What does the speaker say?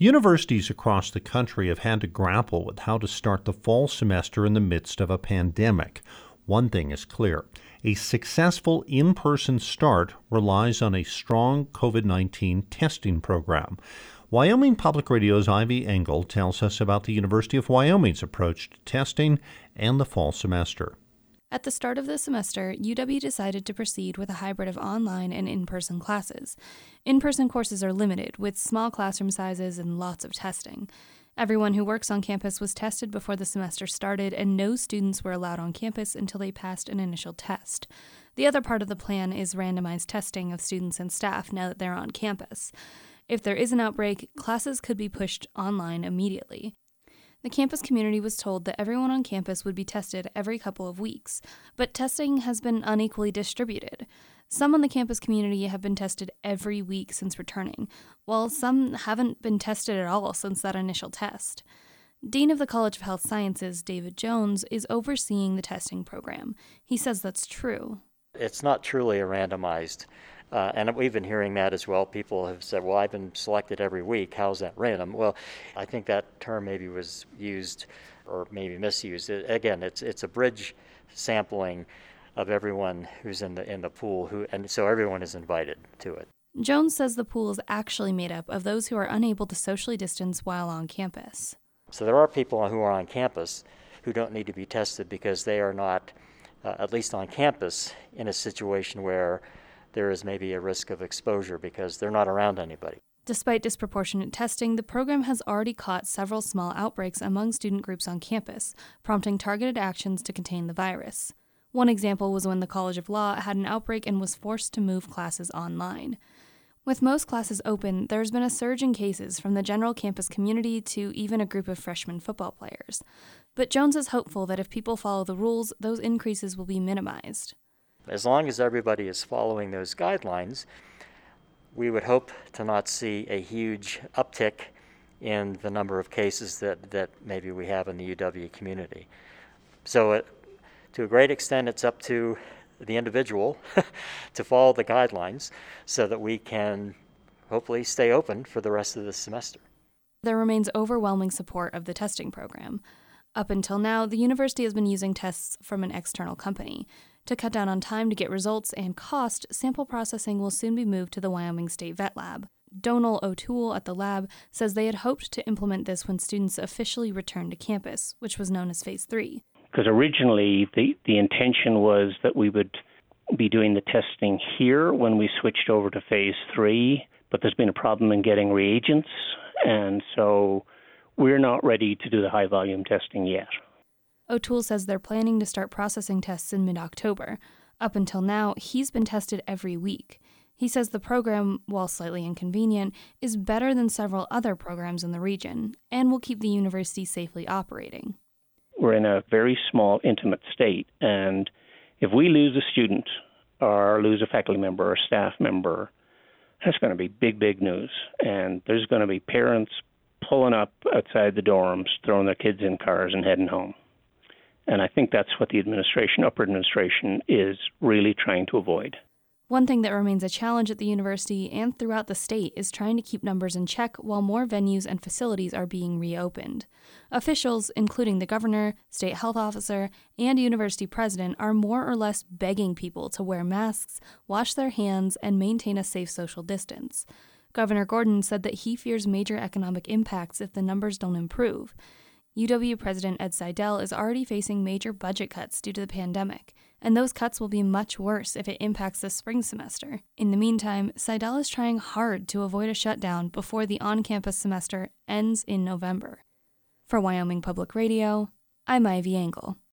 Universities across the country have had to grapple with how to start the fall semester in the midst of a pandemic. One thing is clear. A successful in-person start relies on a strong COVID-19 testing program. Wyoming Public Radio's Ivy Engel tells us about the University of Wyoming's approach to testing and the fall semester. At the start of the semester, UW decided to proceed with a hybrid of online and in-person classes. In-person courses are limited, with small classroom sizes and lots of testing. Everyone who works on campus was tested before the semester started, and no students were allowed on campus until they passed an initial test. The other part of the plan is randomized testing of students and staff now that they're on campus. If there is an outbreak, classes could be pushed online immediately. The campus community was told that everyone on campus would be tested every couple of weeks, but testing has been unequally distributed. Some on the campus community have been tested every week since returning, while some haven't been tested at all since that initial test. Dean of the College of Health Sciences, David Jones, is overseeing the testing program. He says that's true. It's not truly a randomized, and we've been hearing that as well. People have said, well, I've been selected every week. How's that random? Well, I think that term maybe was used or maybe misused. Again, it's a bridge sampling of everyone who's in the pool, and so everyone is invited to it. Jones says the pool is actually made up of those who are unable to socially distance while on campus. So there are people who are on campus who don't need to be tested because they are not, at least on campus, in a situation where there is maybe a risk of exposure because they're not around anybody. Despite disproportionate testing, the program has already caught several small outbreaks among student groups on campus, prompting targeted actions to contain the virus. One example was when the College of Law had an outbreak and was forced to move classes online. With most classes open, there's been a surge in cases from the general campus community to even a group of freshman football players. But Jones is hopeful that if people follow the rules, those increases will be minimized. As long as everybody is following those guidelines, we would hope to not see a huge uptick in the number of cases that maybe we have in the UW community. So to a great extent, it's up to the individual to follow the guidelines so that we can hopefully stay open for the rest of the semester. There remains overwhelming support of the testing program. Up until now, the university has been using tests from an external company. To cut down on time to get results and cost, sample processing will soon be moved to the Wyoming State Vet Lab. Donal O'Toole at the lab says they had hoped to implement this when students officially returned to campus, which was known as Phase 3. Because originally the intention was that we would be doing the testing here when we switched over to Phase 3, but there's been a problem in getting reagents, and so we're not ready to do the high-volume testing yet. O'Toole says they're planning to start processing tests in mid-October. Up until now, he's been tested every week. He says the program, while slightly inconvenient, is better than several other programs in the region and will keep the university safely operating. We're in a very small, intimate state, and if we lose a student or lose a faculty member or staff member, that's going to be big, big news. And there's going to be parents pulling up outside the dorms, throwing their kids in cars and heading home. And I think that's what the upper administration is really trying to avoid. One thing that remains a challenge at the university and throughout the state is trying to keep numbers in check while more venues and facilities are being reopened. Officials, including the governor, state health officer, and university president, are more or less begging people to wear masks, wash their hands, and maintain a safe social distance. Governor Gordon said that he fears major economic impacts if the numbers don't improve. UW President Ed Seidel is already facing major budget cuts due to the pandemic, and those cuts will be much worse if it impacts the spring semester. In the meantime, Seidel is trying hard to avoid a shutdown before the on-campus semester ends in November. For Wyoming Public Radio, I'm Ivy Engel.